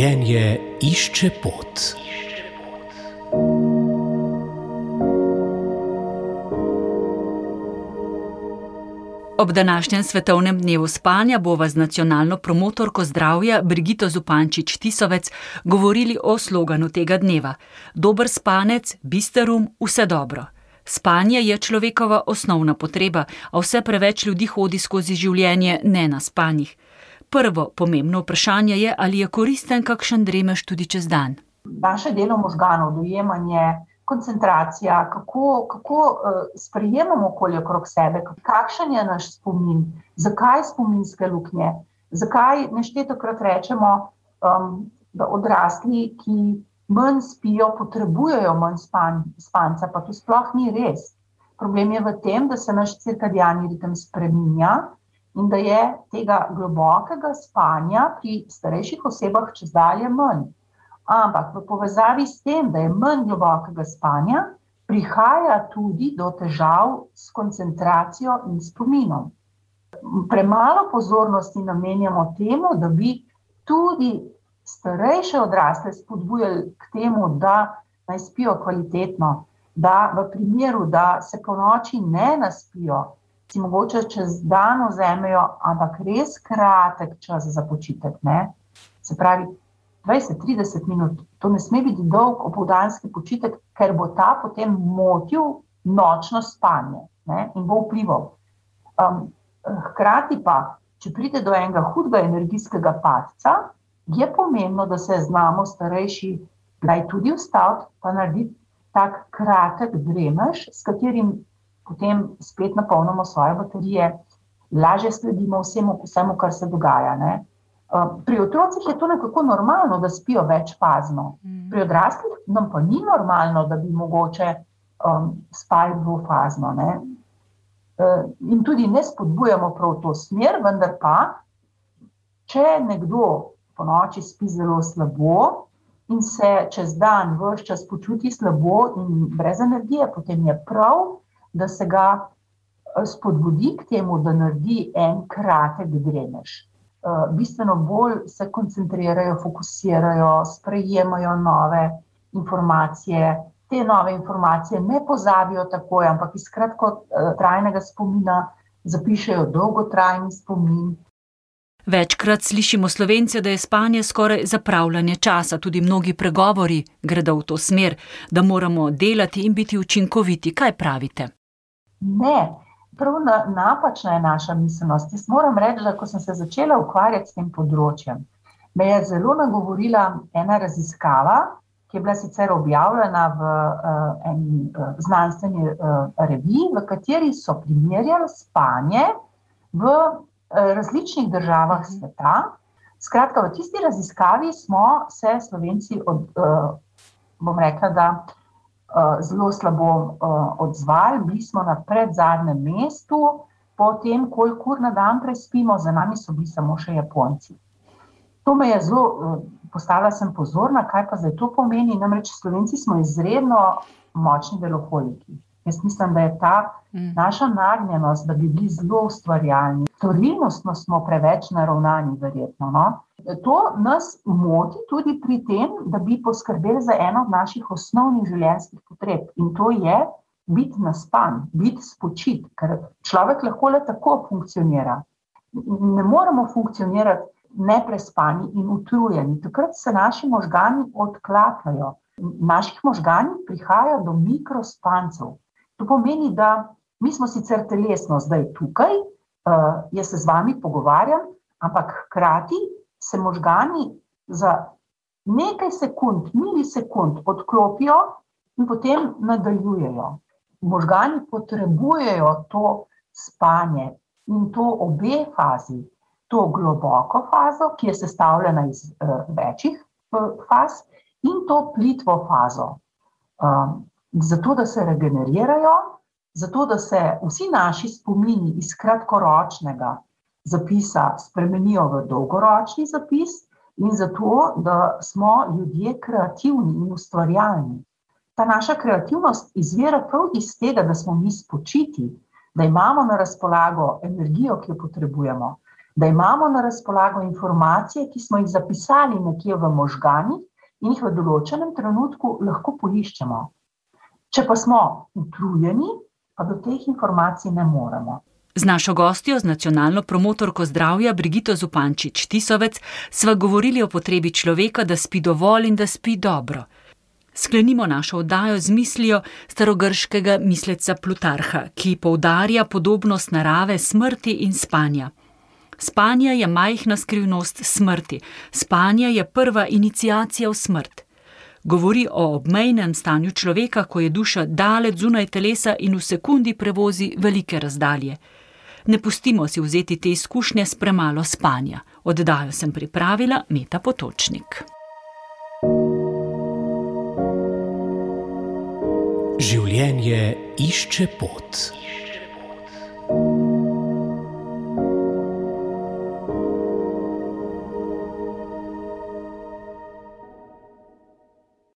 Življenje išče pot. Ob današnjem svetovnem dnevu spanja bova z nacionalno promotorko zdravja Brigito Zupančič-Tisovec govorili o sloganu tega dneva. Dober spanec, bister vse dobro. Spanje je človekova osnovna potreba, a vse preveč ljudi hodi skozi življenje nenaspanih. Prvo pomembno vprašanje je, ali je koristen kakšen dremež tudi čez dan. Naše delo možganov, dojemanje, koncentracija, kako sprejemamo okolje okrog sebe, kakšen je naš spomin, zakaj spominske luknje, zakaj neštetokrat rečemo, da odrasli, ki manj spijo, potrebujejo manj spanca, pa to sploh ni res. Problem je v tem, da se naš cirkadiani ritem spreminja in da je tega globokega spanja pri starejših osebah čezdalje manj. Ampak v povezavi s tem, da je manj globokega spanja, prihaja tudi do težav s koncentracijo in spominom. Premalo pozornosti namenjamo temu, da bi tudi starejše odrasle spodbujali k temu, da naj spijo kvalitetno, da v primeru, da se ponoči ne naspijo, si mogoče čez dan vzamejo, ampak res kratek čas za počitek, ne? Se pravi, 20-30 minut, to ne sme biti dolg opoldanski počitek, ker bo ta potem motil nočno spanje, ne, in bo vplival. Hkrati pa, če pride do enega hudega energijskega padca, je pomembno, da se znamo starejši kdaj tudi ustaviti, pa narediti tak kratek dremež, s katerim potem spet napolnimo svoje baterije, lažje sledimo vsemu, kar se dogaja, ne. Pri otrocih je to nekako normalno, da spijo večfazno. Pri odraslih nam pa ni normalno, da bi mogoče spali dvofazno, ne. In tudi ne spodbujamo prav to smer, vendar pa, če nekdo ponoči spi zelo slabo in se čez dan ves čas počuti slabo in brez energije, potem je prav, da se ga spodbudi k temu, da naredi en kratek dremež. Bistveno bolj se koncentrirajo, fokusirajo, sprejemajo nove informacije. Te nove informacije ne pozabijo takoj, ampak iz kratkotrajnega spomina zapišejo dolgotrajni spomin. Večkrat slišimo Slovence, da je spanje skoraj zapravljanje časa, tudi mnogi pregovori gredo v to smer, da moramo delati in biti učinkoviti. Kaj pravite? Ne. Prav napačna je naša miselnost. Jaz moram reči, da ko sem se začela ukvarjati s tem področjem, me je zelo nagovorila ena raziskava, ki je bila sicer objavljena v eni znanstveni reviji, v kateri so primerjali spanje v različnih državah sveta. Skratka, v tisti raziskavi smo se Slovenci bom rekla, da zelo slabo odzvali, bili smo na predzadnjem mestu, po tem, koliko ur na dan prespimo, za nami so bili samo še Japonci. To me je zelo, postala sem pozorna, kaj pa zdaj to pomeni, namreč Slovenci smo izredno močni deloholiki. Jaz mislim, da je ta naša nagnjenost, da bi bili zelo ustvarjalni. Storilnostno smo preveč naravnani, verjetno, no? To nas moti tudi pri tem, da bi poskrbeli za eno od naših osnovnih življenjskih potreb. In to je biti naspan, biti spočit, ker človek lahko le tako funkcionira. Ne moremo funkcionirati neprespani in utrujeni. Takrat se naši možgani odklapljajo. V naših možganih prihaja do mikrospancev. To pomeni, da mi smo sicer telesno zdaj tukaj, jaz se z vami pogovarjam, ampak hkrati se možgani za nekaj sekund, milisekund odklopijo in potem nadaljujejo. Možgani potrebujejo to spanje in to obe fazi. To globoko fazo, ki je sestavljena iz večjih faz, in to plitvo fazo. Zato, da se regenerirajo, zato, da se vsi naši spomini iz kratkoročnega zapisa spremenijo v dolgoročni zapis in zato, da smo ljudje kreativni in ustvarjalni. Ta naša kreativnost izvira prav iz tega, da smo mi spočiti, da imamo na razpolago energijo, ki jo potrebujemo. Da imamo na razpolago informacije, ki smo jih zapisali nekje v možganih in jih v določenem trenutku lahko poiščemo. Če pa smo utrujeni, pa do teh informacij ne moremo. Z našo gostjo, z nacionalno promotorko zdravja Brigito Zupančič Tisovec, sva govorili o potrebi človeka, da spi dovolj in da spi dobro. Sklenimo našo oddajo z mislijo starogrškega misleca Plutarha, ki poudarja podobnost narave smrti in spanja. Spanje je majhna skrivnost smrti, spanje je prva iniciacija v smrt. Govori o obmejnem stanju človeka, ko je duša daleč zunaj telesa in v sekundi prevozi velike razdalje. Ne pustimo si vzeti te izkušnje s premalo spanja. Oddajo sem pripravila Meta Potočnik. Življenje išče pot.